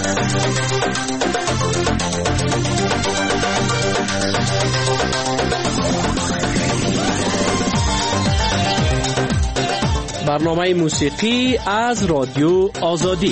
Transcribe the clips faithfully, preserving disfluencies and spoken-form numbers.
برنامه موسیقی از رادیو آزادی.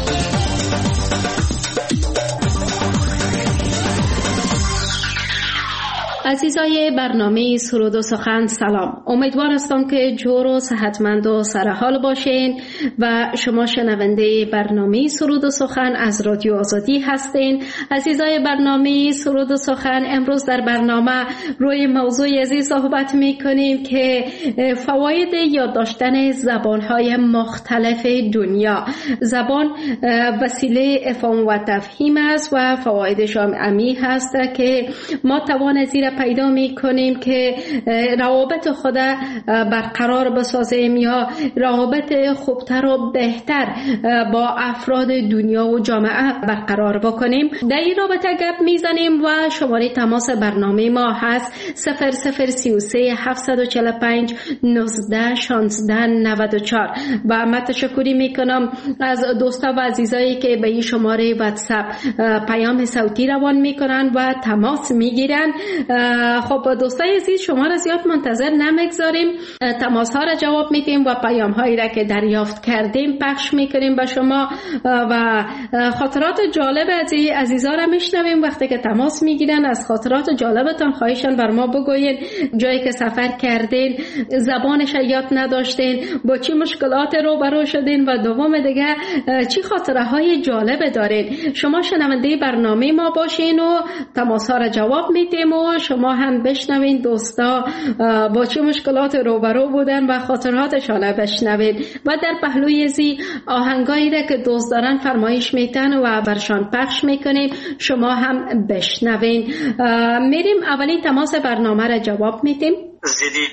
عزیزای برنامه سرود و سخن سلام. امیدوار هستم که جور و صحتمند و سرحال باشین و شما شنونده برنامه سرود و سخن از رادیو آزادی هستین. عزیزای برنامه سرود و سخن، امروز در برنامه روی موضوع عزیز صحبت می کنیم که فواید یاد داشتن زبانهای مختلف دنیا. زبان وسیله افهام و تفهیم است و فوایدش عمیق هست که ما توان زیر پیدا می کنیم که روابط خود برقرار بسازیم یا روابط خوبتر و بهتر با افراد دنیا و جامعه برقرار بکنیم. در این رابطه گپ میزنیم و شماره تماس برنامه ما هست صفر صفر سی و سه هفتصد و چهل و پنج نوزده شانزده نود و چهار و من تشکری میکنم از دوستا و عزیزایی که به این شماره واتساپ پیام صوتی روان میکنن و تماس میگیرن. خب دوستای عزیز، شما را زیاد منتظر نمیگذاریم، تماس ها را جواب میدیم و پیام هایی را که دریافت کردیم پخش میکنیم به شما و خاطرات جالب از عزیزا را میشنویم. وقتی که تماس میگیرن از خاطرات جالبتان خواهشان بر ما بگوین، جایی که سفر کردین، زبانش یاد نداشتین، با چی مشکلات روبرو شدین و دوم دیگه چی خاطره های جالب دارین. شما شنونده برنامه ما باشین و تماس ها را جواب میدیم و شما هم بشنوین دوستا با چه مشکلات روبرو بودن و خاطراتشان بشنوین و در پهلوی زی آهنگایی را که دوست دارن فرمایش میتن و برشان پخش میکنیم، شما هم بشنوین. میریم اولین تماس برنامه را جواب میدیم. زیدی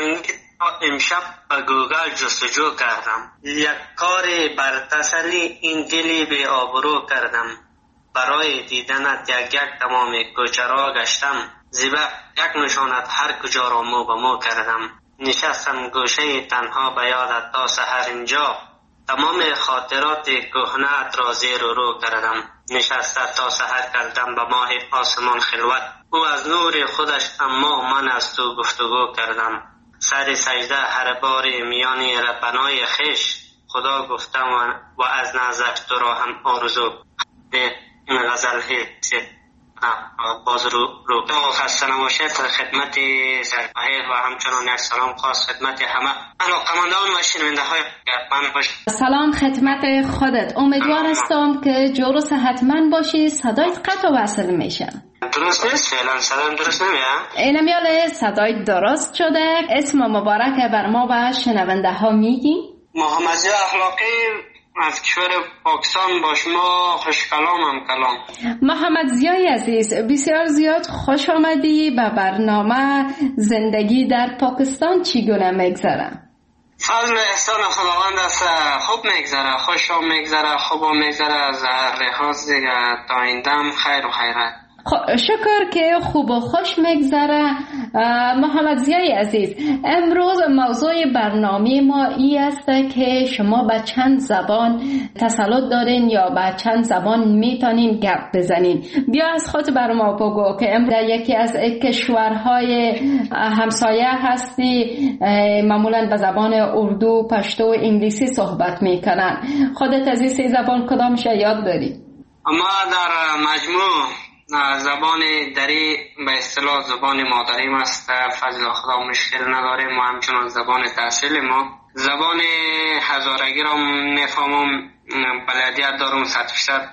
امشب با گوگل جستجو کردم، یک کار بر تسلی این دلی به آبرو کردم، برای دیدنت یک یک تمام کوچه را گشتم، زیبا یک نشانت هر کجا را مو به مو کردم، نشستم گوشه تنها به یادت تا سحر اینجا، تمام خاطرات کهنه‌ات را زیر و رو کردم، نشسته تا سحر کردم به ماه آسمان خلوت، او از نور خودش اما من از تو گفتگو کردم، سر سجده هر بار میانی ربنای خش، خدا گفتم و از نظر تو را هم آرزو. این غزل هست باز رو رو خسته نباشید. خدمت سرپاهیر و همچنان یک سلام خاص خدمت همه علاقه‌مندان و شنونده های من باشید. سلام خدمت خودت. امیدوار هستم که جور و صحتمند باشی. صدایت قطع و وصل میشه. درست نیست؟ فعلا صدام درست نمیاد؟ اینم یاله صدایت درست شده. اسم مبارک بر ما و شنونده ها میگی؟ محمد زیا اخلاقی از کشور پاکستان با شما خوش کلامم کلام. محمد زیای عزیز، بسیار زیاد خوش آمدی به برنامه. زندگی در پاکستان چگونه میگذره؟ فضل احسان خداوند است، خوب میگذره، خوش میگذره، خوب میگذره، از هر لحاظ دیگه تا آیندهم خیر و خیرات. شکر که خوب و خوش میگذره. محمد زیای عزیز، امروز موضوع برنامه ما ای است که شما به چند زبان تسلط دارین یا به چند زبان میتونین گپ بزنین. بیا از خود بر ما بگو که امروز در یکی از کشورهای همسایه هستی، معمولا به زبان اردو، پشتو و انگلیسی صحبت میکنن. خودت از این سه زبان کدامش یاد داری؟ اما در مجموع زبان دری به اصطلاح زبان مادریم است، فضل خدا مشکل نداریم و همچنان زبان تحصیل ما. زبان هزارگی را میفهمم، بلدیت دارم صد فیصد.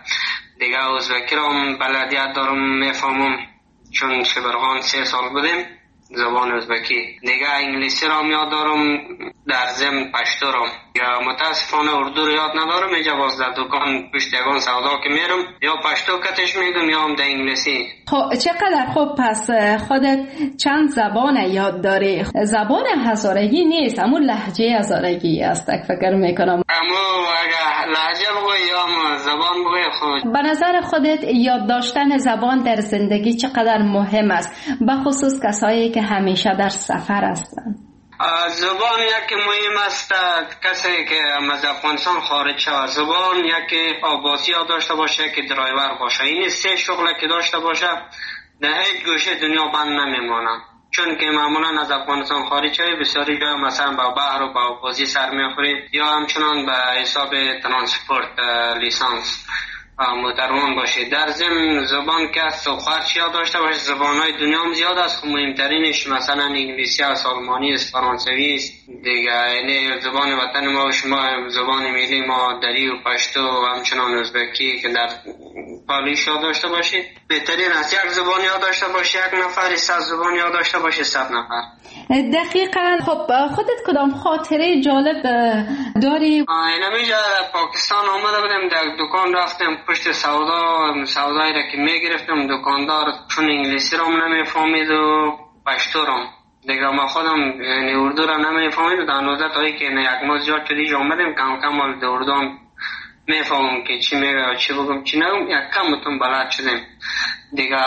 دیگه ازبکی را بلدیت دارم میفهمم چون شبرغان سه سال بودیم زبان ازبکی. دیگه انگلیسی را یاد دارم، در ضمن پشتو را. یا متاسفانه اردو رو یاد ندارم، اینجا باز در دکان پشت یگان سودا که میرم یا پشتو کتش میگم یا هم در انگلیسی. خب چقدر خوب، پس خودت چند زبان یاد داری. زبان هزارگی نیست، اما لهجه هزارگی است فکر میکنم. اما اگه لهجه بگوی یا زبان بگوی خود. به نظر خودت یاد داشتن زبان در زندگی چقدر مهم است، به خصوص کسایی که همیشه در سفر هستند؟ زبان یکی مهم است. کسی که از افغانستان خارج شود زبان یکی آبازی ها داشته باشه که درایور باشه. این سه شغل که داشته باشه در هیچ گوشه دنیا بند نمیمانه. چون که معمولا از افغانستان خارج شوی بسیاری جای مثلا با بحر و با آبازی سر میخوری یا همچنان به حساب ترانسپورت لیسانس مترمان باشه. در ضمن زبان که از سوخرچ یاد داشته باشه. زبانهای دنیا هم زیاد است، مهمترینش مثلا انگلیسی است، آلمانی است، فرانسوی است دیگه. یعنی زبان وطن ما و شما زبان ملی ما دری و پشتو و همچنان ازبکی که در پالیش یاد داشته باشید. بهترین است یک زبان یاد داشته باشه یک نفر، صد زبان یاد داشته باشه صد نفر. دقیقاً. خب خودت کدام خاطره جالب داری؟ اینمیجا پاکستان آمده بودم، در دکان رفتم پشت سودا سودایی را که میگرفتم دکاندار چون انگلیسی را نمیفهمید و پشتو را دیگه ما خودم یعنی اردو را نمیفهمید و در نوزده تایی که یک ماه زیاد شدیج آمدم کم کم در اردو هم میفهمم که چی میگه چی بگم چی نگم یک کم بتون بلد شدم دیگه.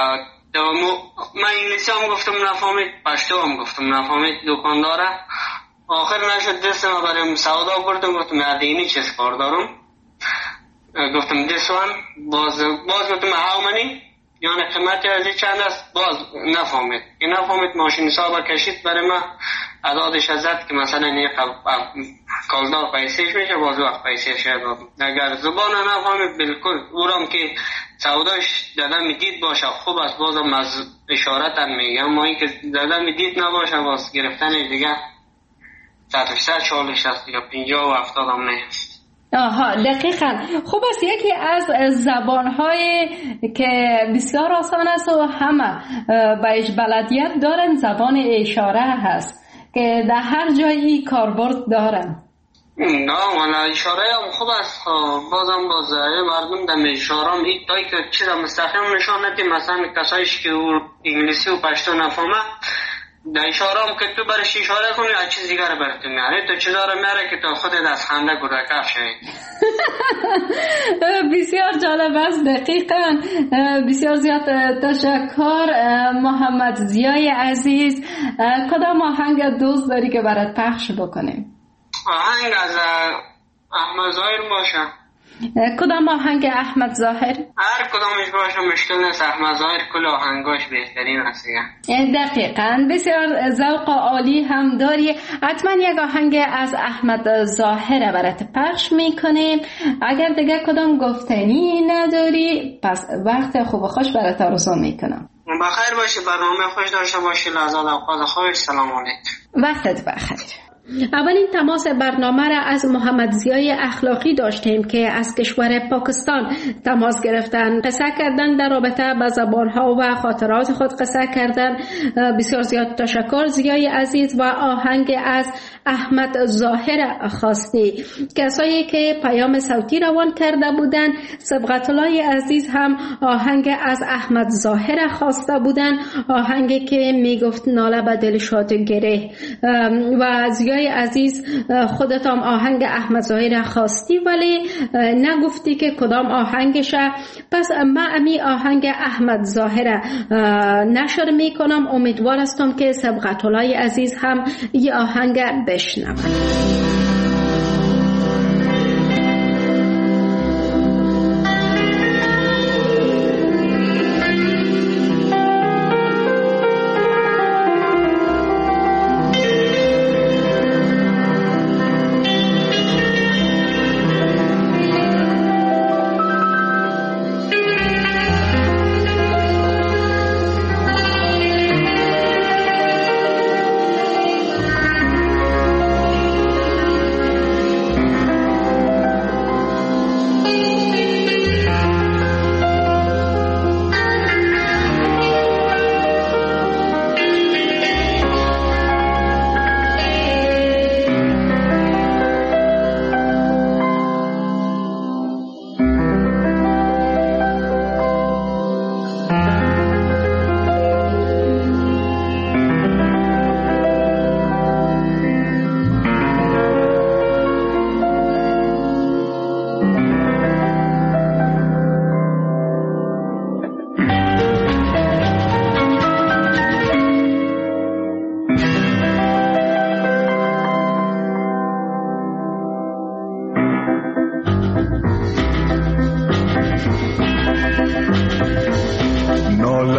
من انگلیسی هم گفتم نفهمید، پشتو هم گفتم نفهمید دکانداره. آخر نشد دستم بریم سودا بردم گفتم یادینی چیز کار دارم گفتم this one باز باز گفتم how many یعنی قیمت از چند است باز نفهمید که نفهمید. ماشین حساب کشید برای ما عدادش ازد که مثلا این کالدار پیسیش میشه باز وقت پیسیش دادم. اگر زبان نفهمید بالکل اورم که سوداش دادم دید باشه خوب است بازم از اشارت هم میگم. ما این که دادم دید نباشه باز گرفتن دیگه صد و ست چالش است یا پینجا و هفتاد هم نیست. آها دقیقاً. خوب است. یکی از زبانهای که بسیار آسان است و همه بهش بلدیت دارن زبان اشاره هست که در هر جایی کاربرد دارن. نه والا اشاره هم خوب است. بازم باز مردم در اشاره هم این تایی که چیز مستقیم نشان ندی مثلا کسایش که انگلیسی و پشتو نفهمه در اشاره هم که تو برش اشاره کنی از چیز دیگر برات میاره تو چیزا رو میاره که تو خودت از خنده گرگه شوی. بسیار جالب است. دقیقاً. بسیار زیاد تشکر محمد ضیای عزیز. کدام آهنگ دوست داری که برات پخش بکنیم؟ آهنگ از احمد ظاهر باشه. کدام آهنگ احمد ظاهر؟ هر کدامش باشه مشکل نیست. احمد ظاهر کل آهنگاش بهترین است. دقیقاً. بسیار ذوق عالی هم داری. حتما یک آهنگ از احمد ظاهر برات پخش میکنیم. اگر دیگه کدام گفتنی نداری پس وقت خوب و خوش برات آرزو میکنم. بخیر باشی، برنامه خوش داشته باشی. لحظات اوقات خوش. سلام علیکم. وقتت بخیر. اولین تماس برنامه را از محمد ضیای اخلاقی داشتیم که از کشور پاکستان تماس گرفتن، قصه کردن در رابطه با زبانها و خاطرات خود قصه کردن. بسیار زیاد تشکر ضیای عزیز. و آهنگ از احمد ظاهر خواستی. کسایی که پیام صوتی روان کرده بودند سبقت الله عزیز هم آهنگ از احمد ظاهر خواسته بودند، آهنگی که میگفت ناله به دل شاد گره. و ضیای عزیز خودت هم آهنگ احمد ظاهر خواستی ولی نگفتی که کدام آهنگشه. پس من امی آهنگ احمد ظاهر نشر میکنم. امیدوار هستم که سبقت الله عزیز هم یه آهنگ بشنوند.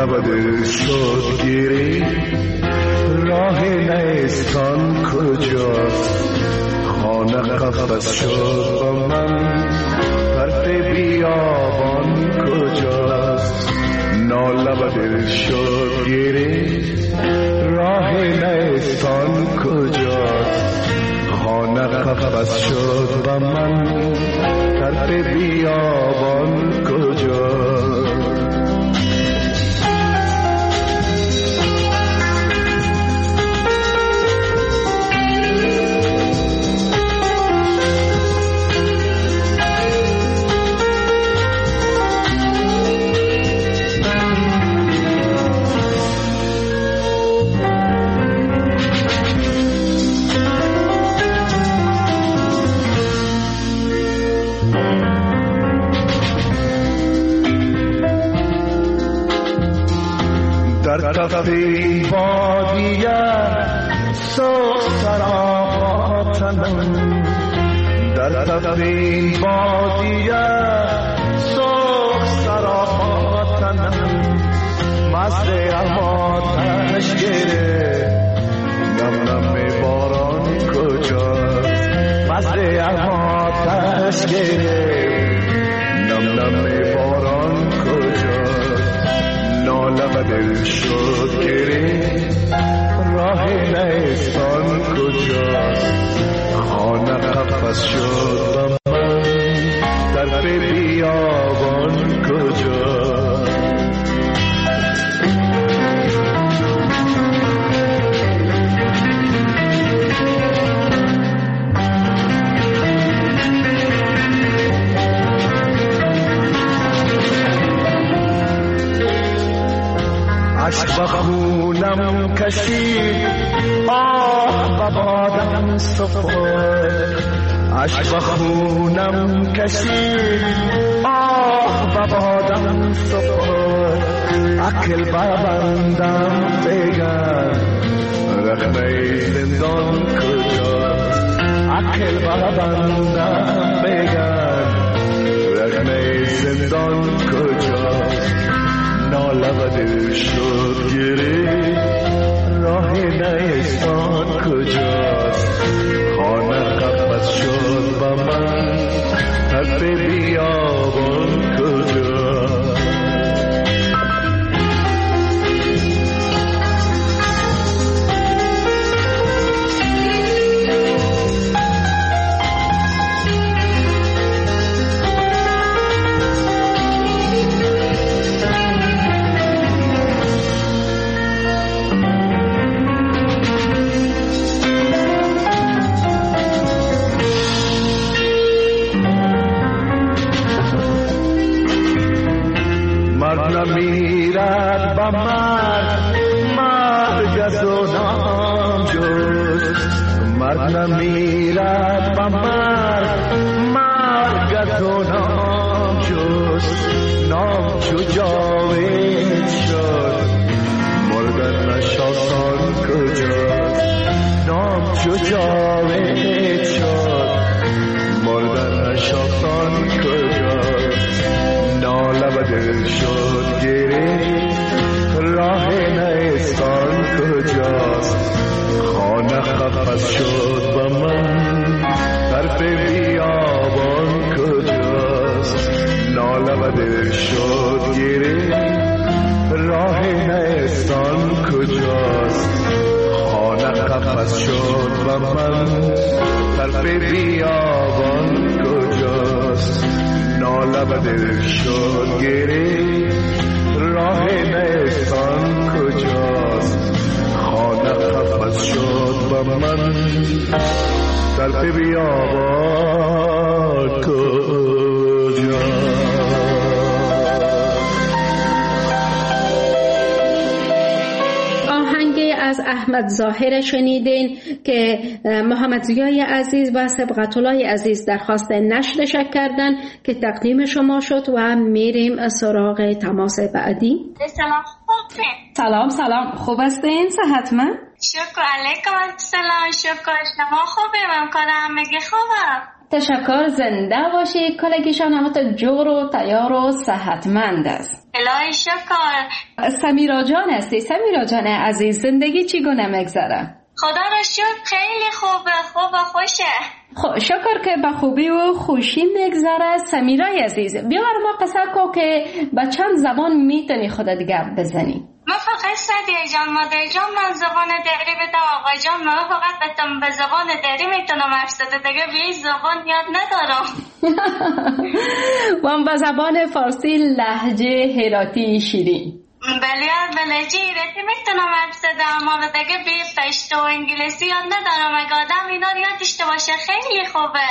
لب دل شد گیری راه نیستان کجاست خانه قفس شد با من طرف بیابان کجاست نالب دل شد گیری راه نیستان کجاست خانه قفس شد با من طرف بیابان کجاست در طرف این بادیه سوخ سراپاتنم در طرف این بادیه سوخ سراپاتنم مست آتش گره نم نم باران کجاست مست آتش گره نم نم باران کجاست نالب دل شد گری راه نیستان کجاست خانه قفس شد و من طرف بیابان کجاست عشق بخونم کشید آه ببادم سفر عشق بخونم کشید آه ببادم سفر عقل ببندم بگن رخنه زندان کجاست عقل ببندم بگن رخنه زندان کجاست نالب دل شد گری راه نیستان کجاست خانه قفس شد با من طرف بیابان کجاست نمیرد با مرد مرگ از و نام جز مرد نمیرد با مرد مرگ از و نام جز نام چو جاوید شد مردن نشاسان کجاست نام چو جاوید شد مردن نشاسان کجاست نالب دل شد گیری راه نیستان کجاست خانه قفس شد با من طرف بیابان کجاست نالب دل شد گیری راه نیستان کجاست خانه قفس شد با من طرف بیابان کجاست نالب دل شد گیری راه نیستان کجاست خانه قفس شد با من طرف بیابان کجاست از احمد ظاهر شنیدین که محمد ضیای عزیز و سبقت الله عزیز درخواست نشرش کردن که تقدیم شما شد و میریم سراغ تماس بعدی. سلام خوبه. سلام سلام خوب هستین؟ صحتمند؟ شکر علیکم السلام. شکر شما خوبه؟ من کنم همگی خوبم. تشکر، زنده باشی. کلگیشان همه جور و تیار و صحتمند است. الهی شکر. سمیرا جان هستی؟ سمیرا جان عزیز، زندگی چگونه میگذره؟ خدا را شکر خیلی خوبه، خوب و خوشه. خب شکر که به خوبی و خوشی میگذره. سمیرای عزیز، بیا بر ما قصه کو که به چند زبان میتونی خودت گپ بزنی؟ من فقط سدیه جان، مادر جان من زبان دری بدم، آقا جان من فقط بتم به زبان دری میتونم حرف زده، دیگه به زبان یاد ندارم. من به زبان فارسی لهجه هراتی شیرین. بله بلجی ایرتی میتونم حرف زدم، اما دیگه به پشتو و انگلیسی یاد ندارم. اگه آدم اینا رو یاد داشته باشه خیلی خوبه.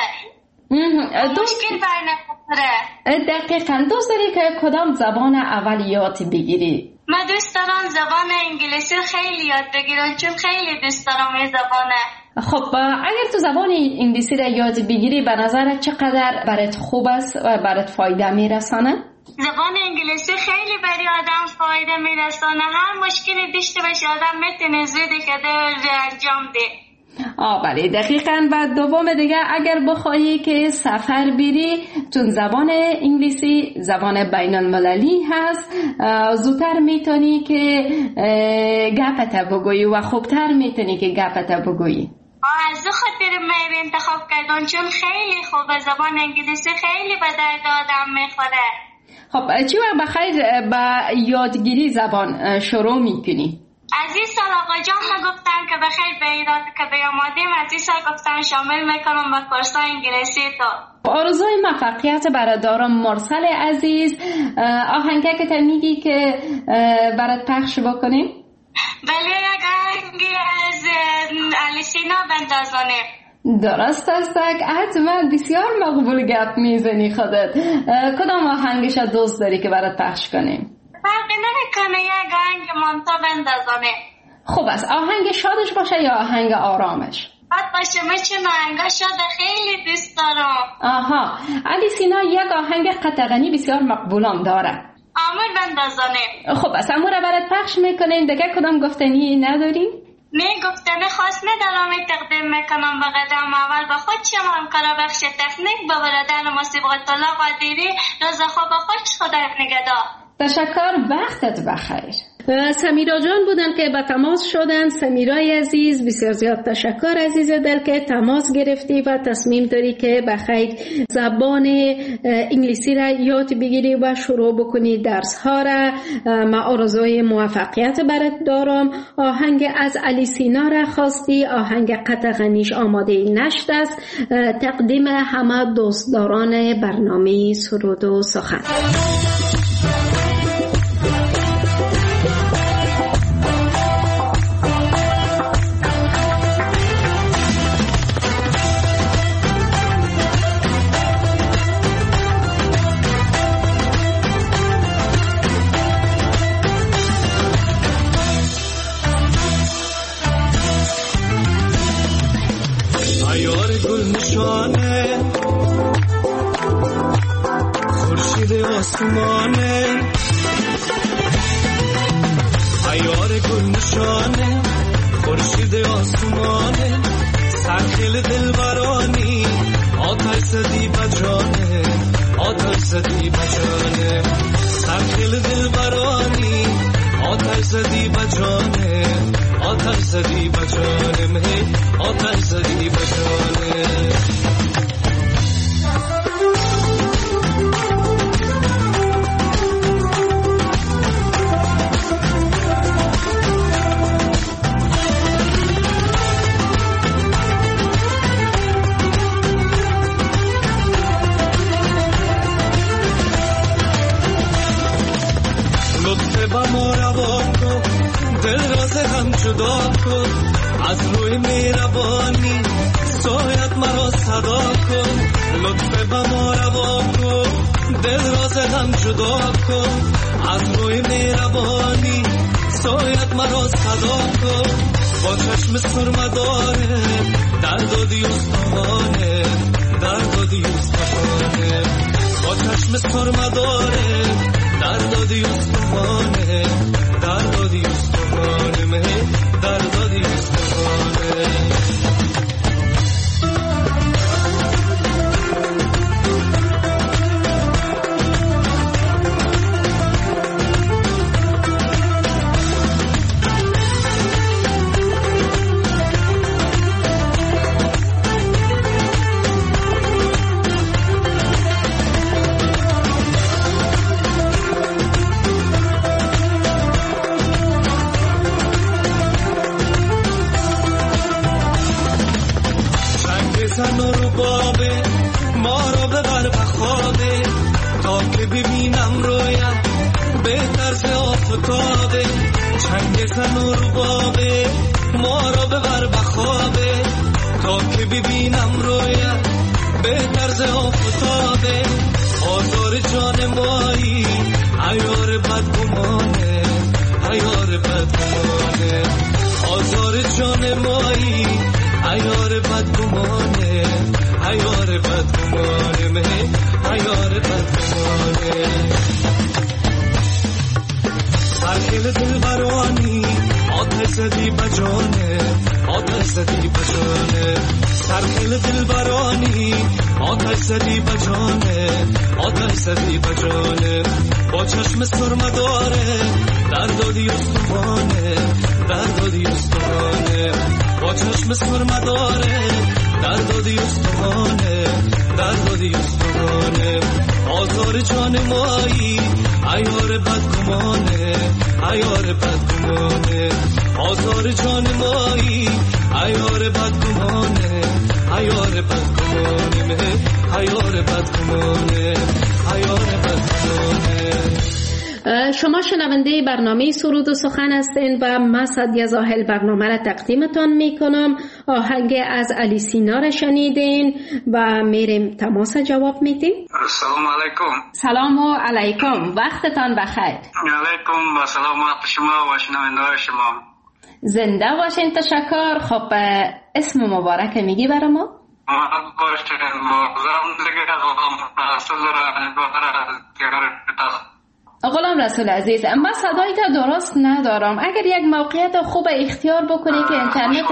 مشکل بر نمیخوره. دقیقاً دوست داری که کدام زبان اول یاد بگیری؟ من دوست دارم زبان انگلیسی خیلی یاد بگیرم، چون خیلی دوست دارم این زبانه. خب اگر تو زبان انگلیسی را یاد بگیری به نظرت چقدر برات خوب است و برات فایده میرسانه؟ زبان انگلیسی خیلی برای آدم فایده میرسانه. هر مشکلی داشته باشه آدم میتونه زودی که انجام ده. آه بله دقیقاً. و دوم دیگه اگر بخواهی که سفر بری، چون زبان انگلیسی زبان بین المللی هست، زودتر میتونی که گپت بگویی و خوبتر میتونی که گپت بگویی. آه از دو خاطر من انتخاب کردم، چون خیلی خوبه. زبان انگلیسی خیلی به درد آدم میخوره. خب چی وقت بخیر با یادگیری زبان شروع میکنی؟ از این سال آقا جان ها گفتن که بخیر به ایراد که بیامادیم، از این سال گفتن شامل میکنم به کورسای انگلیسی تو. آرزوی موفقیت برات دارم. مرسل عزیز، آهنگه که تا میگی که برات پخش بکنیم؟ بله یک آهنگی از علی سینا بندازانه. درست است، حتما بسیار مقبول گپ میزنی خودت. کدام آهنگش دوست داری که برات پخش کنیم؟ فرقی نمیکنه، یک آهنگ مانتا بندازانه. خوب است. آهنگ شادش باشه یا آهنگ آرامش؟ بد باشه، من چون آهنگ شاد خیلی دوست دارم. آها، علی سینا یک آهنگ قطغنی بسیار مقبولم داره. آمور بندازانه. خوب است، امور برات پخش میکنیم. دیگه کدام گفتنی نداری؟ نه گفتنه خاص ندارم، تقدیم میکنم به قدم اول به خود شما همکار بخش تکنیک، به برادر موسیقی الله قادری. روز خوب خوش، خدا نگهدار. تشکر، وقتت بخیر. سمیرا جان بودن که به تماس شدن. سمیرای عزیز بسیار زیاد تشکر عزیز دل که تماس گرفتی و تصمیم داری که بخیر زبان انگلیسی را یاد بگیری و شروع بکنی درس ها را. من آرزوی موفقیت برات دارم. آهنگ از علی سینا را خواستی، آهنگ قطغنیش آماده نشد است. تقدیم همه دوستداران برنامه سرود و سخن. آسمانه عیار گل نشانه، خورشید آسمانه، سرخیل دلبرانی، آتش زدی بجانه، آتش زدی بجانه، سرخیل دلبرانی، آتش زدی بجانه، آتش زدی بجانه، مهی آتش زدی بجانه. جدا کن از روی مهربانی، سایت مرا صدا کن، لطف به ما روا کن، دل راز هم جدا کن از روی مهربانی، سایت مرا صدا کن، با چشم سرمداره درد و دیوستانه، درد و دیوستانه، با چشم سرمداره درد و دیوستانه، درد و دیوستانه، مه درد و دیوستانه. که ببینم رویت به طرز آفتابه، چنگ سنور بابه ما را ببر بخوابه. تا که ببینم رویت به طرز آفتابه، آزار جان مایی عیار بدگمانه، عیار بدگمانه. آزار جان مایی عیار بدگمانه، عیار بدگمانه، مه عیار بدگمانه. سرکل دل برانی آتش زدی بجانه، آتش زدی بجانه. سرکل دل برانی آتش زدی بجانه، آتش زدی بجانه. با چشم سرمه داره در دادی استوانه، در دادی استوانه. با چشم سرمه داره در دادی استوانه، در دادی استوانه. آزار جان مایی عیار بدگمانه، عیار بدگمانه. آزار جان مایی عیار بدگمانه، عیار بدگمانه، مه عیار بدگمانه، عیار بدگمانه. شما شنونده برنامه سرود و سخن هستین و من سعدیه زاهل برنامه را تقدیمتان می کنم. آهنگ از علی سینا را شنیدین و میریم تماس جواب میدیم. سلام علیکم. سلام و علیکم، وقتتان بخیر. علیکم و سلامت شما و شنونده شما. زنده باشین. تشکر. خب اسم مبارک میگی برای ما؟ محمد باشین. مغزم دیگه غلام رسول را غلام رسول عزیز، من صدای تا درست ندارم. اگر یک موقعیت خوب اختیار بکنی که اینترنت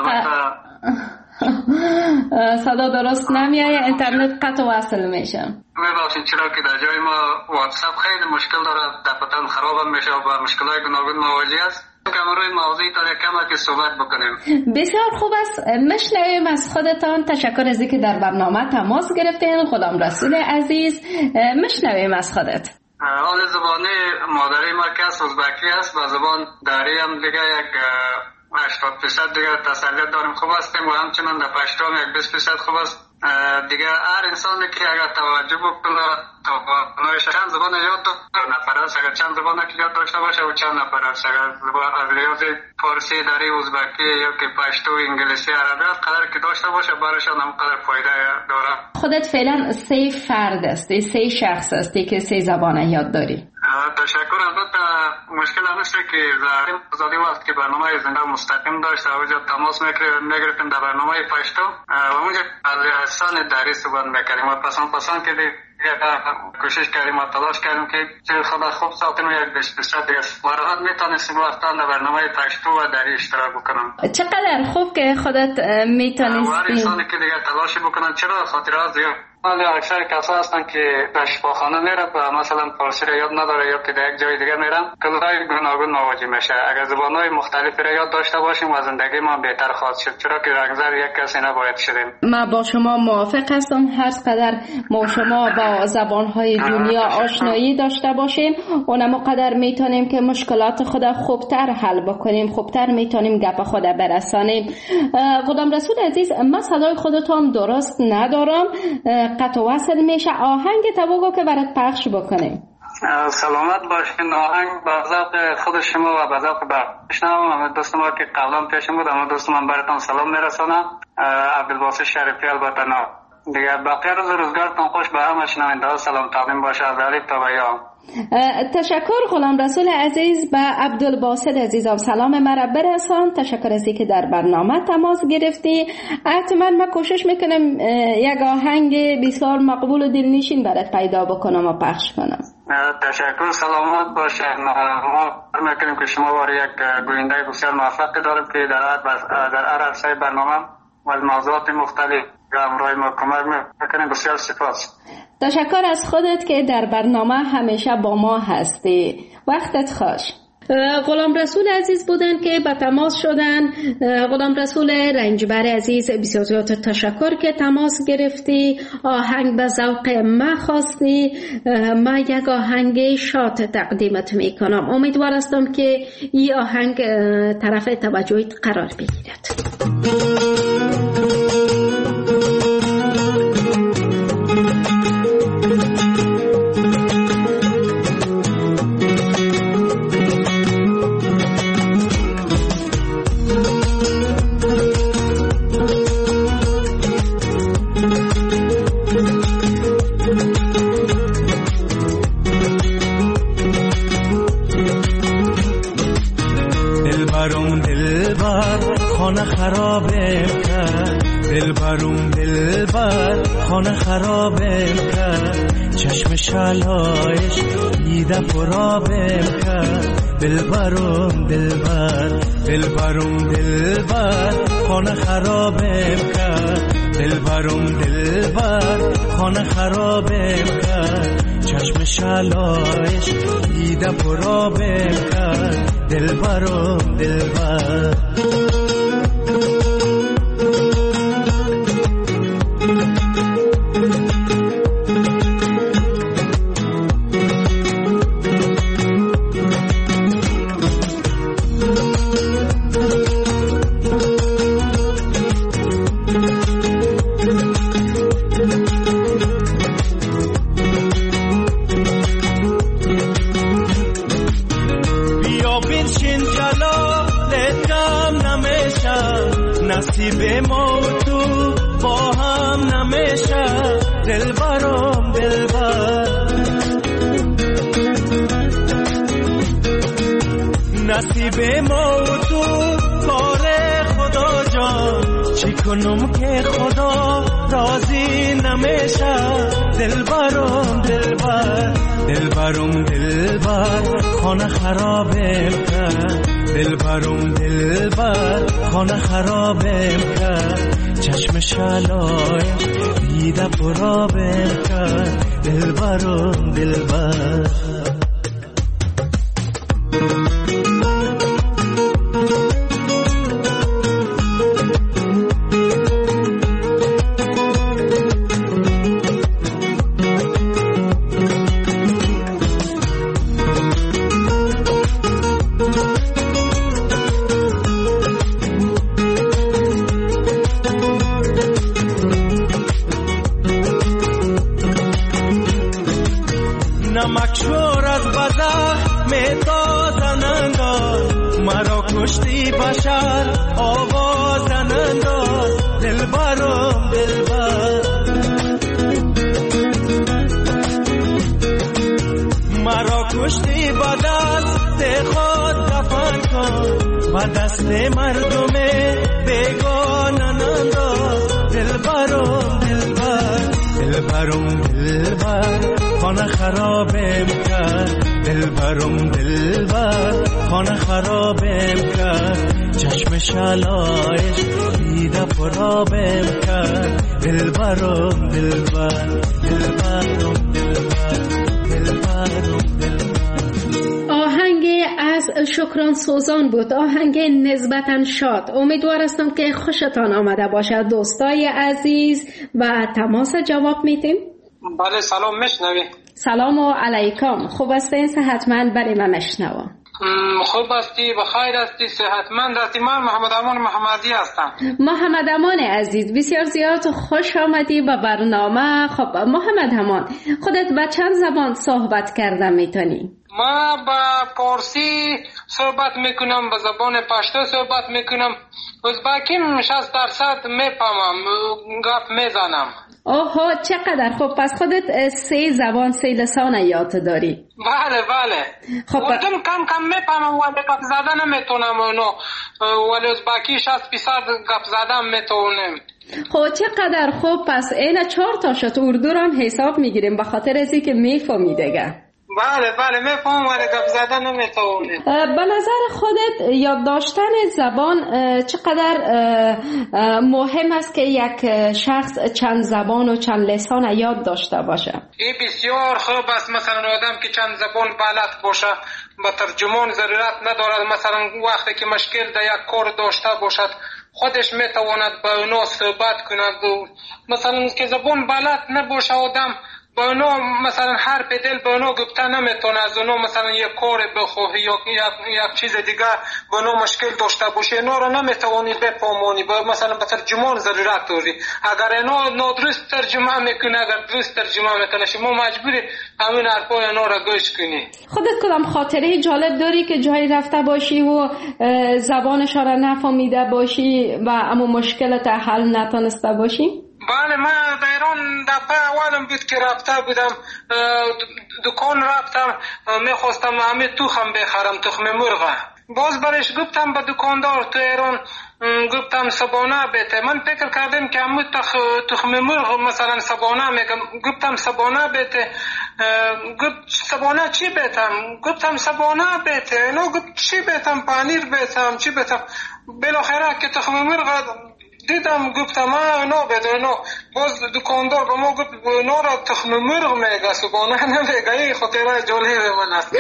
صدا درست نمیایه، اینترنت قطع و وصل میشه. میبخشید چرا که در جای ما واتساپ خیلی مشکل داره، دفترم خراب میشه و مشکلات گوناگون مواجه است. کم روی موضوعی تا کم که صحبت بکنیم. بسیار خوب است. مشنویم از خودتان. تشکر از اینکه در برنامه تماس گرفتین غلام رسول عزیز. مشنویم از خودت. حال زبانی مادری ما که از ازبکی است و زبان داری هم دیگه یک هشتاد درصد دیگه تسلط داریم خوب هستیم و همچنان در پشتو هم یک بیست درصد خوب است. دیگه هر انسانی که اگر توجه بکنه توانایش چند زبان یاد داره نفر است، اگر چند زبان که یاد داشته باشه و چند نفر است، اگر ریاض فارسی داری ازبکی یا که پشتو انگلیسی عربی قدر که داشته باشه برایشان هم قدر فایده داره. خودت فعلا سه فرد هستی، سه شخص هستی که سه زبان یاد داری. تشکر. البته مشکل همیشه که زاریم زادی وقت که برنامه زنده مستقیم داشت اونجا تماس میگرفتیم در برنامه پشتو و اونجا از احسان داری صحبت میکردیم و پسند پسند که کوشش کردیم و تلاش کردیم که چه خدا خوب ساختیم یک بیست درصد دیگه راحت میتونستیم وقتا در برنامه پشتو و دری اشتراک بکنم. چقدر خوب که خودت میتونستی. هر انسانی که دیگه تلاشی بکنن چرا خاطر از دیگه ولی اکثر کسا هستن که در شفاخانه میرن و مثلا فارسی را یاد نداره یا که در یک جای دیگه میرن کلهای گوناگون مواجه میشه. اگر زبانهای مختلفی را یاد داشته باشیم و زندگی ما بهتر خواهد شد، چرا که رنگزر یک کسی نباید شدیم. من با شما موافق هستم. هر قدر ما شما با زبانهای دنیا آشنایی داشته باشیم اونم قدر میتونیم که مشکلات خود خوبتر حل بکنیم، خوبتر میتونیم گپ خود برسانیم. غلام رسول عزیز، من صدای خودت هم درست ندارم، قطع وصل میشه. آهنگ تو که برات پخش بکنیم. سلامت باشین. آهنگ با ذوق خود شما و با ذوق بشنوم. دوست ما که قبلا پیشم بود اما دوست من براتون سلام میرسونم. عبدالباسط شریفی البته نه دیگه. بقیه روز روزگارتون خوش. به همه شنونده ها سلام تقدیم باشه از الف تا یا. تشکر غلام رسول عزیز. به عبدالباسط عزیزم سلام مرا برسان. تشکر از اینکه در برنامه تماس گرفتی. حتما من کوشش میکنم یک آهنگ بسیار مقبول و دلنشین برات پیدا بکنم و پخش کنم. تشکر. سلامت باشه. ما میکنیم که شما وارد یک گوینده بسیار موفق داریم که در در هر عرصه برنامه و موضوعات مختلف همراه ما کمک میکنیم. بسیار سپاس. تشکر از خودت که در برنامه همیشه با ما هستی. وقتت خوش. غلام رسول عزیز بودن که به تماس شدن. غلام رسول رنجبر عزیز بسیار زیاد تشکر که تماس گرفتی، آهنگ به ذوق ما خواستی. ما یک آهنگ شاد تقدیمت میکنم. امیدوار هستم که این آهنگ طرف توجهت قرار بگیرد. خانه خرابه کرد دلبرم دلبر خانه خرابه کرد چشم شلایش دیده پرابه کرد دلبرم دلبر دلبرم دلبر خانه خرابه کرد دلبرم دلبر خانه خرابه کرد چشم شلایش دیده پرابه کرد دلبرم دلبر نصیب ما و تو با هم نمیشه دلبرم دلبر نصیب ما و تو کار خدا جان چی کنم که خدا راضی نمیشه دلبرم دلبر دلبرم دلبر خانه خرابه کرد دلبرم دلبر خانه خرابه کرد چشم شلایش دیده پرابه کرد دلبرم دلبر نمکشور از بزخ میتازنند مرا کشتی بشر آوازنند دلبرم دلبر مرا کشتی بدست خود دفن کن و دست مردم بیگاننند دلبرم دلبر دلبرم دلبر خانه خرابه کرد دلبرم دلبر خانه خرابه کرد چشم شلایش دیده پرابه کرد دلبرم دلبر دلبرم دلبر دلبرم دلبر. آهنگ از شکران سوزان بود، آهنگ نسبتاً شاد. امیدوار هستم که خوشتان آمده باشد دوستای عزیز و تماس جواب میتیم. بله سلام میشنوی؟ سلام و علیکم. خوب هستین؟ صحتمند؟ برای من مشنوم. خوب هستی؟ بخیر هستی؟ صحتمند هستی؟ من محمد امان محمدی هستم. محمد امان عزیز بسیار زیاد خوش آمدی به برنامه. خب محمد امان خودت به چند زبان صحبت کردن میتونی؟ ما با پارسی صحبت میکنم، به زبان پشتو صحبت میکنم، ازبکیم شصت درصد میفهمم، گپ میزنم. اوه چقدر خوب. پس خودت سه زبان سه لسان یاد داری؟ بله بله. خب اردم کم کم میفهمم ولی گپ زدن نمیتونم اونو، ولی ازبکی شصت فیصد گپ زدن میتونم. خب چقدر خوب. پس این چهار تا شد اردو رو هم حساب میگیریم به خاطر ازی که میفهمی دیگه. بله بله میفهم ولی گپ زدن نمیتونه. به نظر خودت یاد داشتن زبان چقدر مهم است که یک شخص چند زبان و چند لسان یاد داشته باشه؟ این بسیار خوب است. مثلا آدم که چند زبان بلد باشه با ترجمان ضرورت ندارد. مثلا وقتی که مشکل در یک کار داشته باشد خودش میتواند با اونا صحبت کند. مثلا که زبان بلد نباشه آدم با اونا مثلا حرف دل با اونا گفته نمیتونه. از اونا مثلا یک کار بخواهی یا یک چیز دیگه با اونا مشکل داشته باشه اینا رو نمیتونی بفهمونی. با مثلا به ترجمان ضرورت داری. اگر اینا نادرست ترجمه میکنه، اگر درست ترجمه میکنه شما مجبوری همین حرفای اینا رو گوش کنی. خودت کدام خاطره جالب داری که جایی رفته باشی و زبانش را نفهمیده باشی و اما مشکلت حل نتونسته باشی؟ بله من در ایران دفعه اولم بود که رفته بودم دکان رفتم میخواستم همه تخم بخرم، تخم مرغ. باز برش گفتم به دکاندار تو ایران، گفتم سبانه بیته. من فکر کردم که همون تخ تخم مرغ مثلا سبانه میگم، گفتم سبانه بیته. گفت سبانه چی بیتم؟ گفتم سبانه بیته. نو گفت چی بیتم؟ پنیر بیتم چی بیتم؟ بالاخره که تخم مرغ دیدم گفتم آه نو بیته نو. باز دکاندار به ما گفت نو را تخم مرغ میگه سبانه نمیگه. این خاطره جالب من است.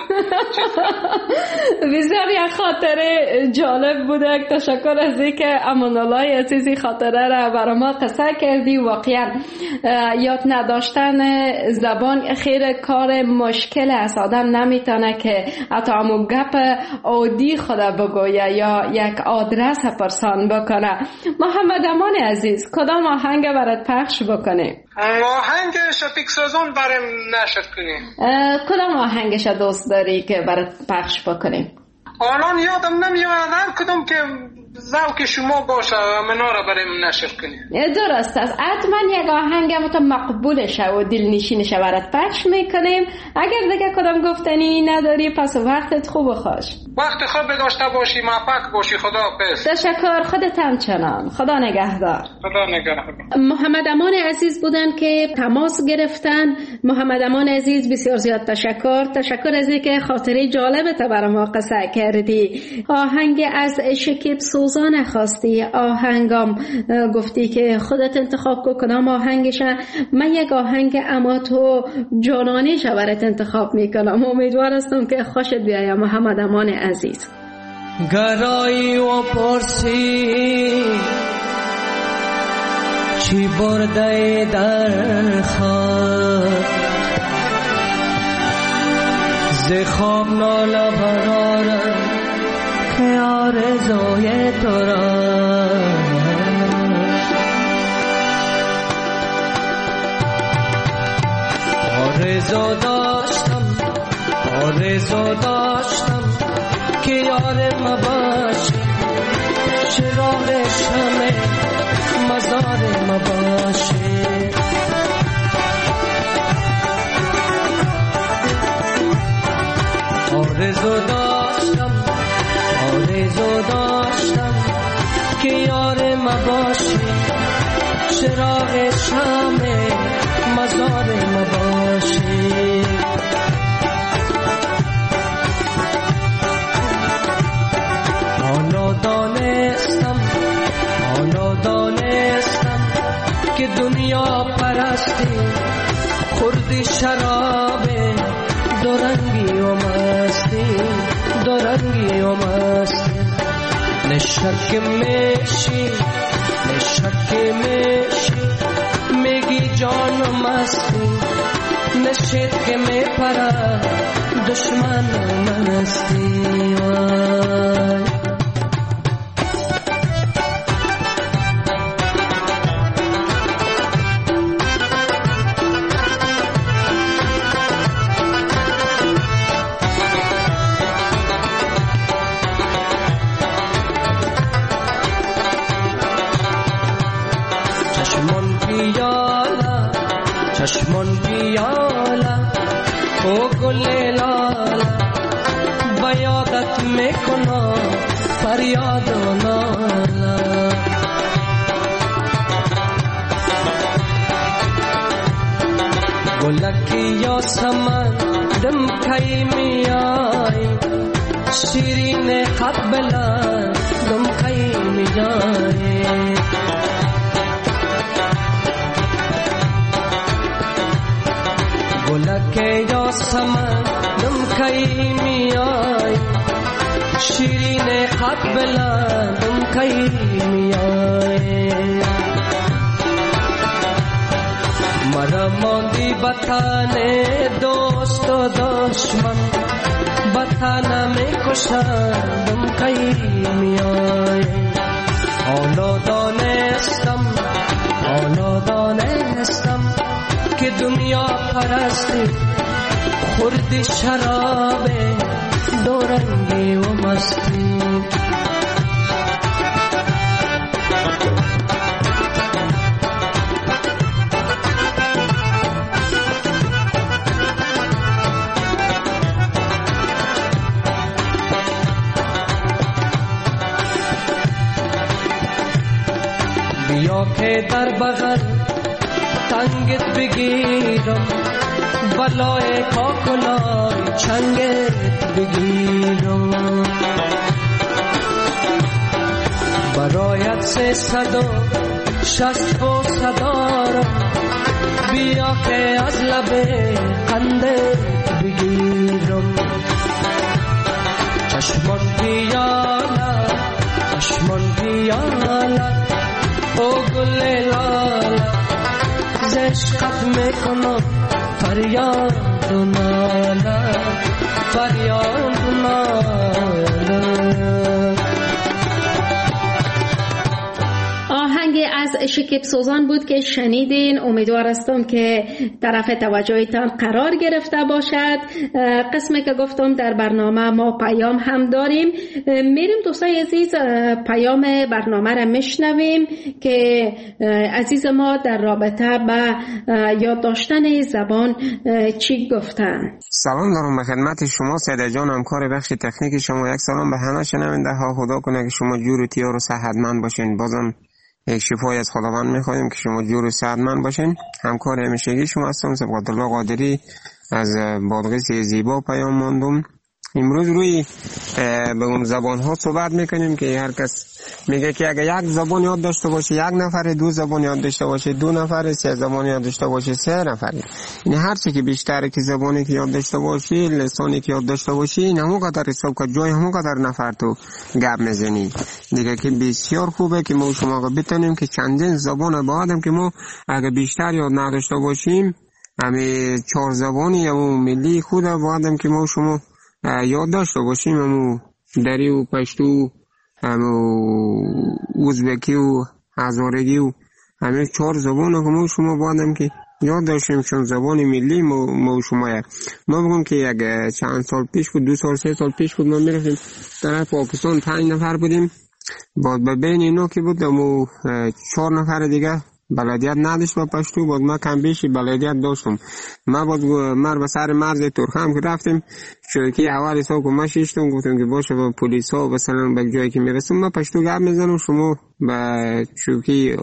بسیار یک خاطره جالب بوده. تشکر از اینکه امان الله عزیزی خاطره را برای ما قصه کردی. واقعا یاد نداشتن زبان خیلی کار مشکل است. آدم نمیتونه که حتی همون گپ عادی خدا بگویه یا یک آدرس پرسان بکنه. محمد امان عزیز کدام آهنگ برات پخش بکنیم؟ آهنگ شفیق سازان برام نشر کنیم. کدام آهنگش دوست داری که برات پخش بکنیم؟ الان یادم نمیاد هر کدوم که ذوق شما باشه منا را برام نشر کنیم. درست است. حتما یک آهنگ مت مقبول شه و دلنشین شه برات پخش میکنیم. اگر دیگه کدام گفتنی نداری پس وقتت خوب و خوش. وقت خوب داشته باشی، موفق باشی. خدا حافظ. تشکر. خودت همچنان. خدا نگهدار. خدا نگهدار. محمد امان عزیز بودن که تماس گرفتن. محمد امان عزیز بسیار زیاد تشکر. تشکر از اینکه خاطره جالب تا برای ما قصه کردی. آهنگ از شکیب سوزان خواستی، آهنگام گفتی که خودت انتخاب کن کدام آهنگشه. من یک آهنگ اما تو جانانه شورت انتخاب میکنم. امیدوار هستم که خوشت بیاید محمد امان عزیز. گرایی و پرسی چی برده در خواب، ز خواب ناله برارم که آرزوی تو را. آرزو داشتم آرزو داشتم که یار ما باشی، چراغ شمع مزار ما باشی. آرزو داشتم آرزو داشتم که یار ما باشی، چراغ شمع مزار ما باشی. آنو دانستم آنو دانستم که دنیا پرستی خوردی شراب دورنگی و مستی، دورنگی و مستی. نشک میشی نشک میشی میگی جان و مستی، نشید که میپره دشمن مستی. وای چشمون پیالا او گل لالا بیادت میکنم فریاد و نالا. گلکی یا سمن دم کی میای، شیرین قبلا دم کی میای. گلک یا سمن دم کی میای، شیرین قبلا دم کی میای. مرا ماندی بطانه دوست و دشمن، بطانه می کشن دم کی میای. آنو دانستم آنو دانستم که دنیا پرستی خوردی شراب دورنگی و مستی. که در بغل تنگت بگیرم بلای کاکلای چنگت بگیرم برایت سه صد و شست و صدارم بیا که از لب قندت بگیرم چشمان پیاله چشمان پیاله او گل لاله زشقت میکنم فریاد و ناله فریاد و ناله. آهنگ از شکیب سوزان بود که شنیدین. امیدوار هستم که طرف توجهتان قرار گرفته باشد. قسمی که گفتم در برنامه ما پیام هم داریم، میریم دوستای عزیز پیام برنامه را میشنویم که عزیز ما در رابطه با یاد داشتن زبان چی گفتن. سلام دارم به خدمت شما سیده جان، همکار بخش تکنیک شما. یک سلام به همه شنونده ها. خدا کنه که شما جور و تیار و صحتمند باشین. بازم یک شفای از خداوند میخوایم که شما جور و صحتمند باشین. همکار همیشگی شما هستم سبقت الله قادری از بادغیس زیبا پیام ماندم. امروز روی به اون زبان ها صحبت میکنیم که هر کس میگه که اگر یک زبان یاد داشته باشه یک نفر، دو زبان یاد داشته باشه دو نفر، سه زبان یاد داشته باشه سه نفر. این هر چی که بیشتر که زبانی که یاد داشته باشی، لسانی که یاد داشته باشی، این همون قدر حساب که جای همون قدر نفر تو گپ میزنی دیگه، که بسیار خوبه که ما شما بتونیم که چندین زبان با آدم که ما اگر بیشتر یاد نداشته باشیم، همه چهار زبانی یا ملی خود با آدم که ما شما یاد داشته باشیم، همو دری و پشتو، همو ازبکی و هزارگی و همه چهار زبان که ما شما بادم که یاد داشتیم، چون زبان ملی ما, ما شما یک ما بگم که یک چند سال پیش بود، دو سال سه سال پیش بود، ما میرفتیم در پاکستان پنج نفر بودیم، بعد به بین اینا که بود ما چهار نفر دیگه بلدیت نداشت با پشتو، بعد ما کم بیشی بلدیت داشتم. ما بعد مر به سر مرز ترخم که رفتیم، چوکی اول حساب که ما شیشتم، گفتم که باشه با پلیس ها مثلا به جایی که میرسیم ما پشتو گپ میزنم، شما به چوکی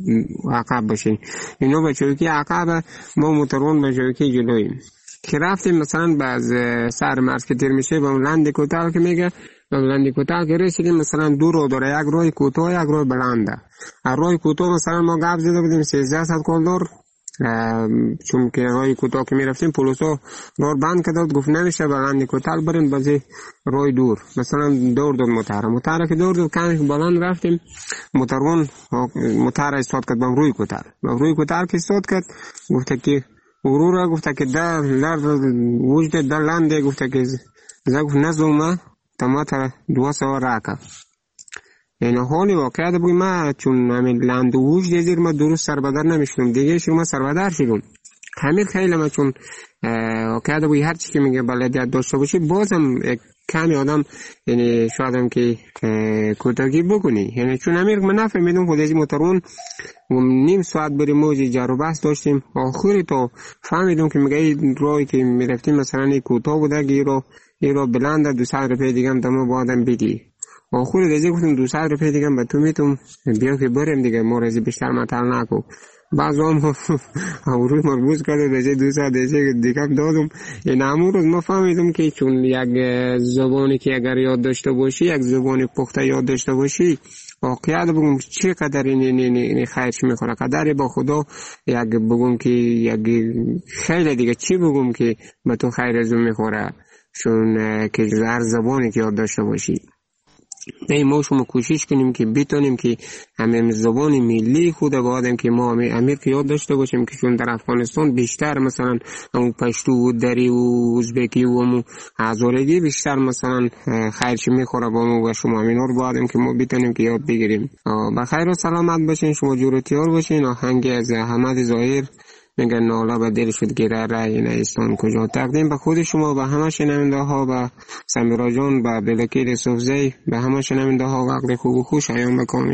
عقب باشین. اینو به چوکی عقب، ما موترون به چوکی جلویم که رفتیم. مثلا باز سر مرز که تیر میشه با لند کوتاه که میگه لند کوتاه که رسیدیم، مثلا دو رو داره، یک روی کوتاه یک روی بلنده. از روی کوتاه مثلا ما گپ زده بودیم سیزده صد کلدار، چون که روی کوتاه که میرفتیم پلیسا راه بند کرد، گفت نمیشه بلند کوتاه برین بازی روی دور، مثلا دور دور موتر موتر که دور دور کمی بلند رفتیم، موترون موتر استاد کرد بم روی کوتاه روی کوتاه که استاد کرد، گفت که اورورا، گفت که در لر وجد در لنده، گفت که زگف نزومه تماتر دو سوار راکا. این حالی واقعا ده بگیم ما چون همین لند وجد زیر ما درست سربدر نمیشونم دیگه، شما سربدر شدیم همین خیلی. ما چون واقعا ده بگیم هر چی که میگه بلدیت داشته باشی، بازم کمی آدم یعنی شاید هم که کوتاگی بکنی، یعنی چون همین من نفهمیدم خود از موترون نیم ساعت بریم موجی جارو بحث داشتیم، آخری تا فهمیدم که میگه این روی که میرفتیم مثلا کوتاه بوده که رو این رو بلنده دو صد روپیه دیگه هم دمو با آدم بدی. آخری دیگه گفتم دو صد روپیه دیگه هم به تو میتونم بیا که بریم دیگه، ما رزی بیشتر مطل نکو. بعض هم روی مربوط کرده دیگه دو صد دیگه دیگه هم دادم. این همون روز ما فهمیدم که چون یک زبانی که اگر یاد داشته باشی، یک زبانی پخته یاد داشته باشی، واقعیت بگم چی قدر این این این خیرش میخوره، قدری با خدا یک بگم که یک خیلی دیگه چی بگم که به تو خیر ازو میخوره، چون که هر زبانی که یاد داشته باشی. ای ما شما کوشش کنیم که بتونیم که همین زبان ملی خود با آدم که ما امیر که یاد داشته باشیم، که چون در افغانستان بیشتر مثلا همون پشتو و دری و ازبکی و همون هزارگی بیشتر مثلا خیرش میخوره با ما و شما، همین رو با آدم که ما بتونیم که یاد بگیریم. بخیر و سلامت باشین، شما جور و تیار باشین. آهنگ از احمد ظاهر میگن نالا به دل شد گیره رای نیستان کجا، تقدیم به خود شما، به همه شنونده ها، به سمیرا جان، به بلکیر صوفزی، به همه شنونده ها عقل خوب و خوش ایام بکامشون.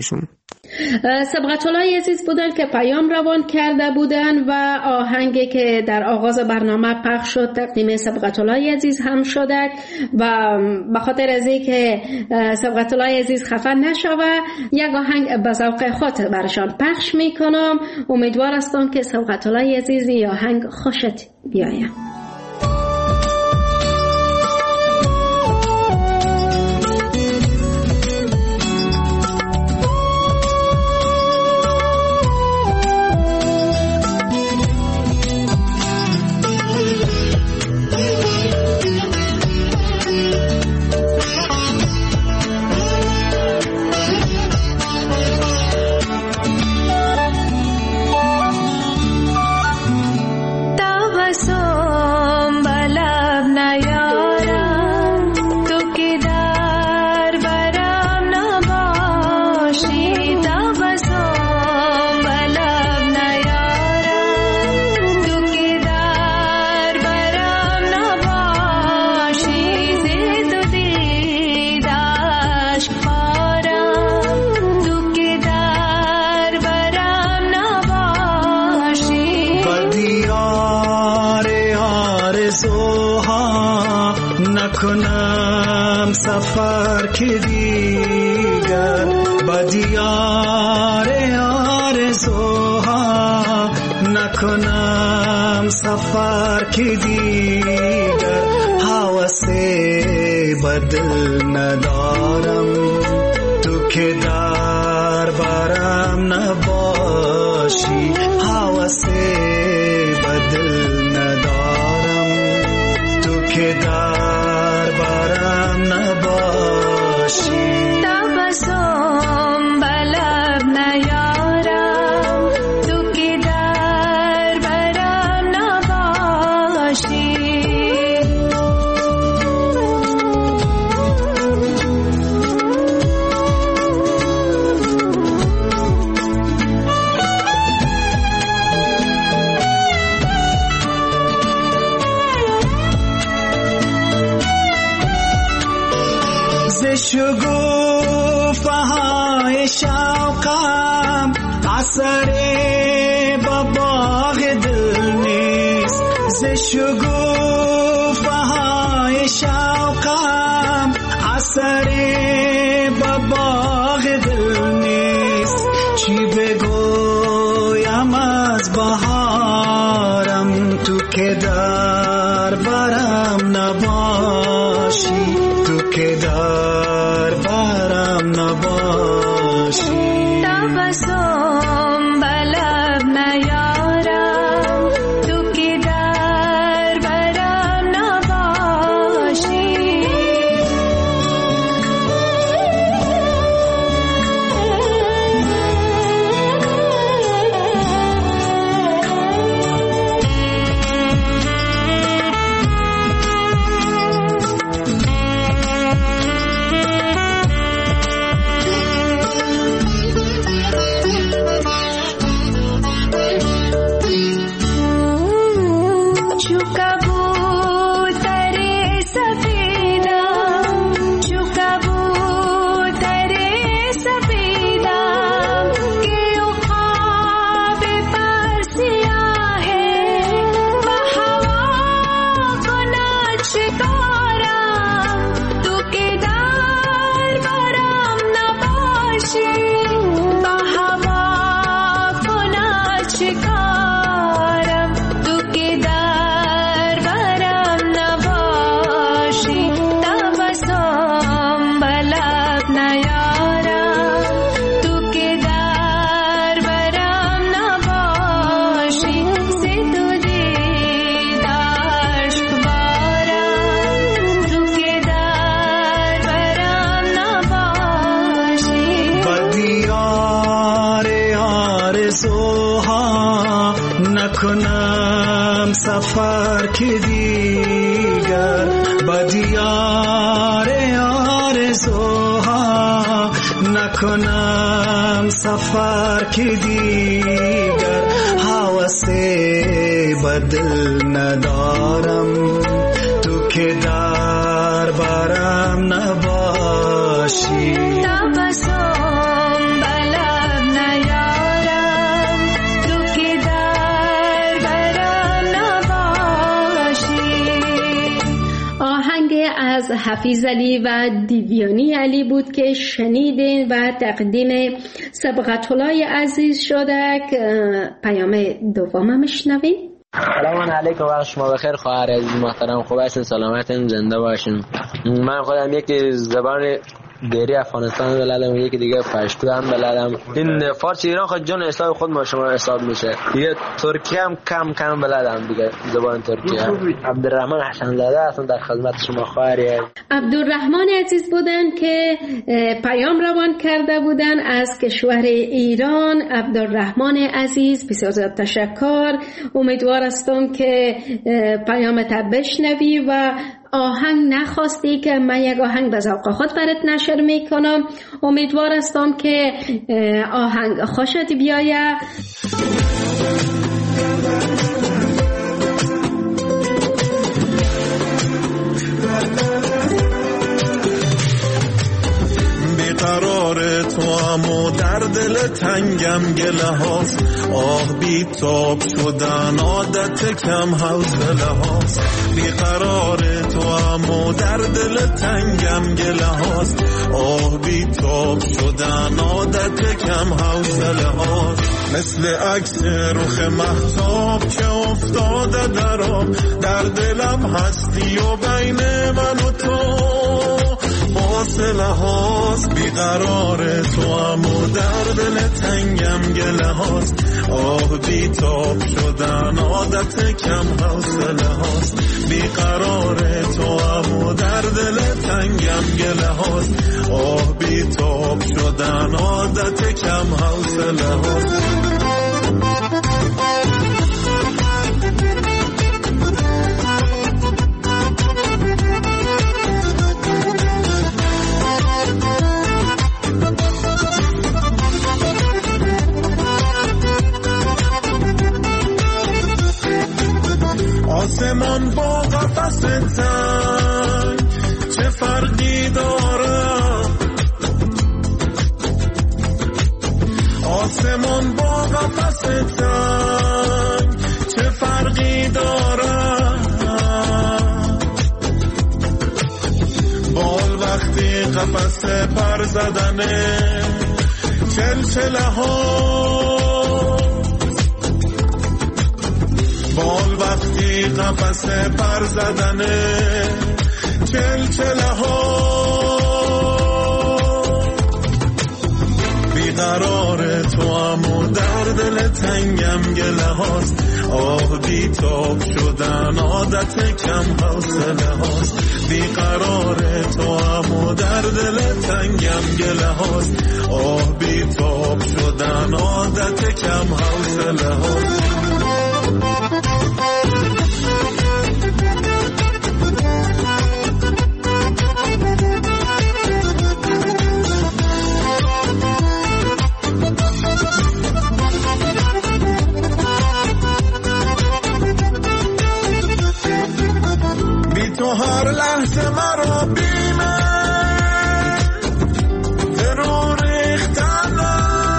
سبقت الله عزیز بودن که پیام روان کرده بودن و آهنگی که در آغاز برنامه پخش شد تقدیم سبقت الله عزیز هم شده و به خاطر از اینکه سبقت الله عزیز خفه نشوه یک آهنگ به ذوق خود برشان پخش میکنم. امیدوار هستم که سبقت الله عزیز این آهنگ خوشت بیاید. نکنم سفر که دیگر با دیار آرزوها نکنم سفر که دیگر حوث بدل ندارم تو که در برم نباشی حوث بدل ندارم تو که در برم نباشی تبسم بلب نیارم تو که در برم نباشی شگوفه های شوقم اثر باغ دل نیست ز شگوفه های شوقم اثر باغ دل نیست چی بگویم از بهارم تو که در برم نباشی تو که در برم نباشی تبسم بلب نیارم تو که در برم نباشی نکنم سفر که دیگر با دیار آرزوها نکنم سفر که دیگر حوث بدل ندارم تو که در برم نباشی تبسم بلب آهنگ از حفیظ علی و دیویانی علی بود که شنیدین و تقدیم سبقت الله عزیز شده. پیام دوم میشنویم. سلام علیکم و شما بخیر خواهر عزیز محترم، خوب هستین، سلامتین، زنده باشین. من خودم یک زبان دیری افغانستان بلدم، یکی دیگه پشتو هم بلدم. این فارسی ایران خود جون حساب خود ما شما حساب میشه. دیگه ترکی هم کم کم بلدم دیگه، زبان ترکی. عبدالرحمن حسن زاده هستم در خدمت شما خواهری. عبدالرحمن عزیز بودن که پیام روان کرده بودن از کشور ایران. عبدالرحمن عزیز بسیار زیاد تشکر. امیدوار هستم که پیامت بشنوی و آهنگ نخواستی که من یک آهنگ به ذوق خود برات نشر میکنم. امیدوار هستم که آهنگ خوشت بیاید. بیقرار تو امو در دل تنگم گله هاست، آه بی تاب شدن عادت کم حوصله هاست. بیقرار تو امو در دل تنگم گله هاست، آه بی تاب شدن عادت کم حوصله هاست. مثل عکس رخ مهتاب که افتاده در آب، در دلم هستی و بین من و تو فاصله هاست. بیقرار تو امو در دل تنگم گله هاست، آه بی تاب شدن عادت کم حوصله هاست. بیقرار تو امو در دل تنگم گله هاست، آه بی تاب شدن عادت کم حوصله هاست. آسمان با قفس تنگ چه فرقی داره؟ آسمان با قفس تنگ چه فرقی داره؟ بال وقتی قفس پر زدنه چلچله ها، بال وقتی قفس پر زدنه چلچله ها. بیقرار تو امو در دل تنگم گله هاست، آه بی تاب شدن عادت کم حوصله هاست. بیقرار تو امو در دل تنگم گله هاست، آه بی تاب شدن عادت کم حوصله هاست. تو هر لحظه مرا بیمه فرو ریختنه،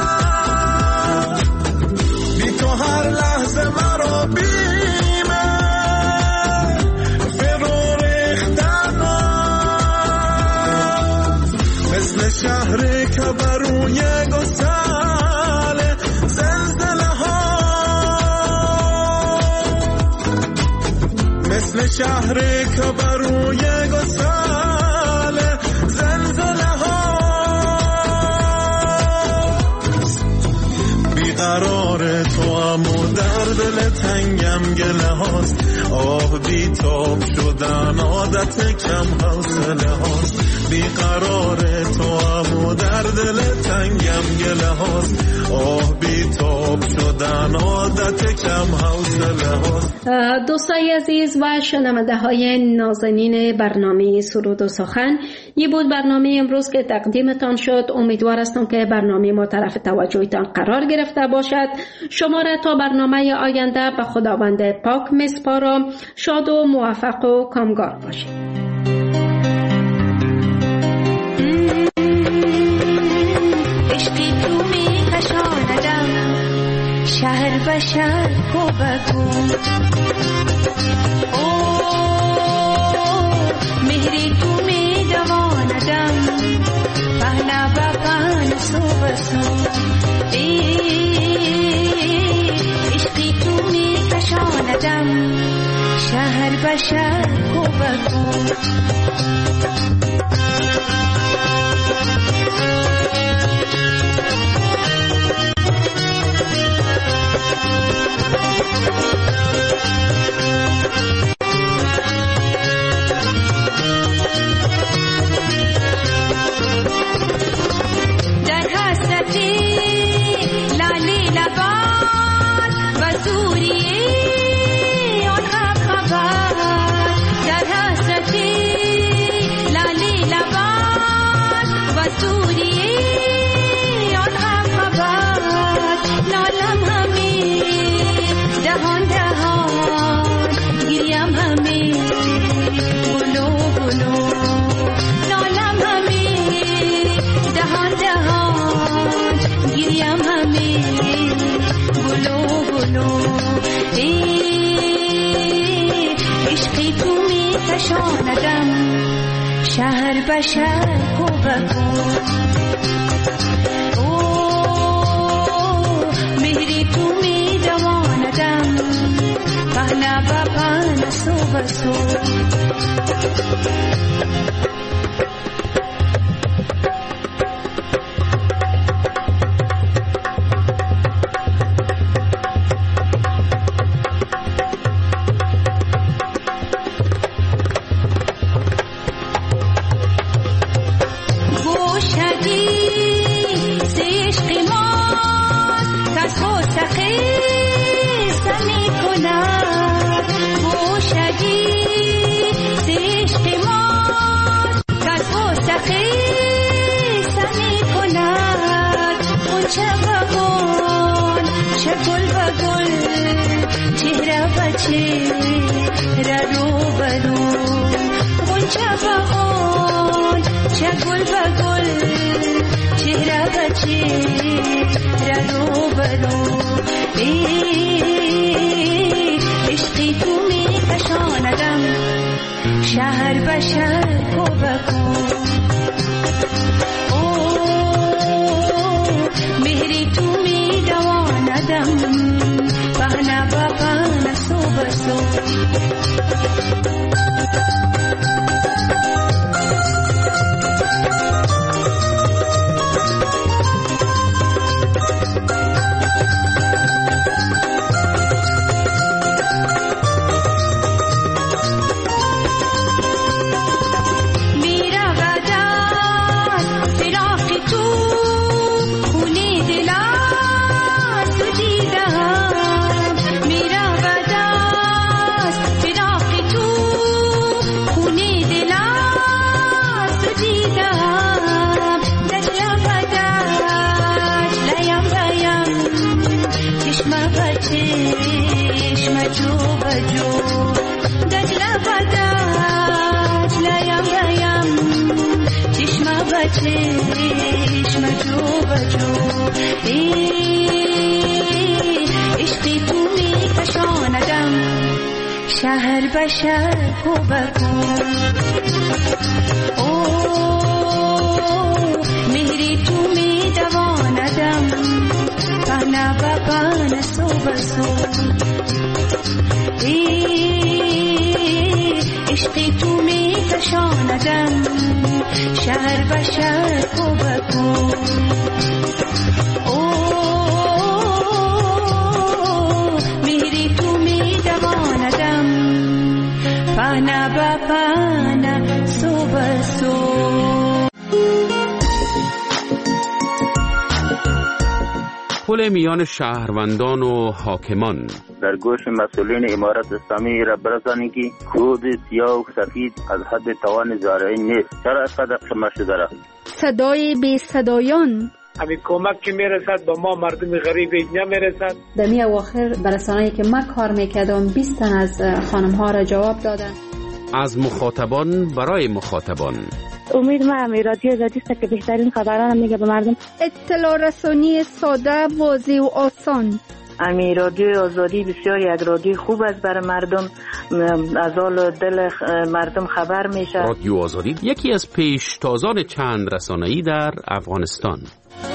بی تو هر لحظه مرا بیمه فرو ریختنه. مثل شهری که بروی گسل زلزله ها، مثل شهری که بروی گسل زلزله ها. بیقرار تو امو در دل تنگم گله هاست، آه بی تاب شدن عادت کم حوصله هاست. بیقرار تو امو در دل تنگم گله هاست، آه بی تاب شدن عادت کم حوصله هاست. دوستای عزیز و شنونده های نازنین برنامه سرود و سخن، یه بود برنامه امروز که تقدیمتان شد. امیدوار هستم که برنامه ما طرف توجهتان قرار گرفته باشد. شما را تا برنامه آینده به خداوند پاک میسپارم. شاد و موفق و کامگار باشید. عشقی تو می کشاندم شهر و شهر کو بگو، او بسو عشقی تو می کشاندم شهر به شهر کو بکو شهر به شهر کو بکو مهری تو می دواندم پهنا با پهنا سو بسو شهر به شهر کو بکو مهری تو می دواندم پهنا با پهنا سو بسو چشم جو بجو عشقی تو می کشاندم شهر به شهر کو بکو مهری تو می دواندم پهنا با پهنا سو بسو عشقی تو می کشاندم شهر به شهر کو بکو مهری تو می دواندم پهنا با پهنا سو بسو پل میان شهروندان و حاکمان در گوش مسئولین امارت اسلامی را برسانید که خود سیاه و سفید از حد توان زارعین نیست. چرا اینقدر شما شده را؟ صدای بی صدایان همین کمک که میرسد با ما مردم غریب اینجا میرسد. در می اواخر برسانه‌ای که من کار میکردم بیست تن از خانم ها را جواب دادن. از مخاطبان برای مخاطبان. امید ما هم رادیو آزادی است که بهترین خبران میگه به مردم. اطلاع رسانی ساده، واضح و آسان. امی رادیو آزادی بسیار یک رادیو خوب است برای مردم، از حال دل مردم خبر میشه. رادیو آزادی یکی از پیشتازان چند رسانه‌ای در افغانستان.